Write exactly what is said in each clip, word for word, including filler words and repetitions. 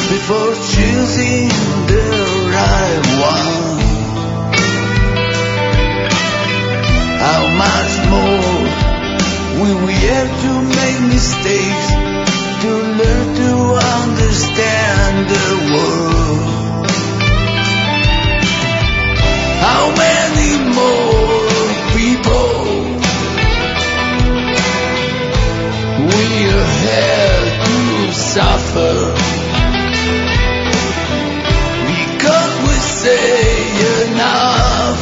before choosing the right one. How much more will we have to make mistakes to learn to understand the world? How many more people will have to suffer because we say enough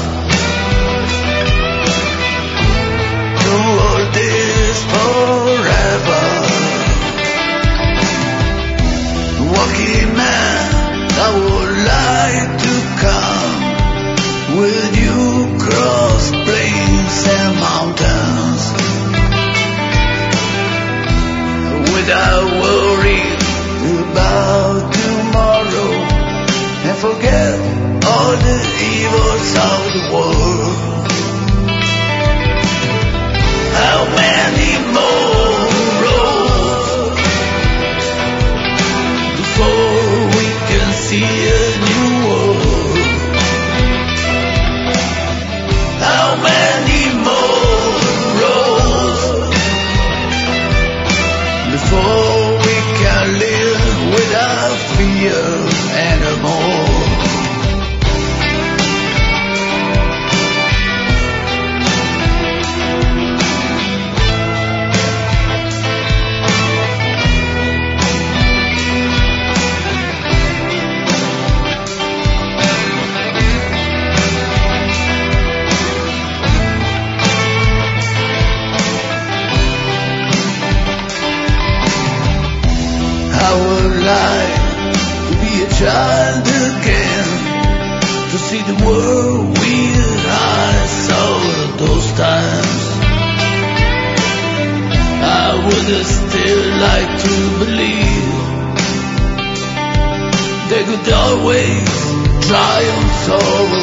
to hold this forever? Walking man, I would like to come with you cross plains and mountains without worrying about tomorrow and forget all the evils of the world. How many more roads before we can see a new world? How many more roads before we can live without fear anymore? Child again, to see the world with eyes of those times. I would still like to believe they could always triumph over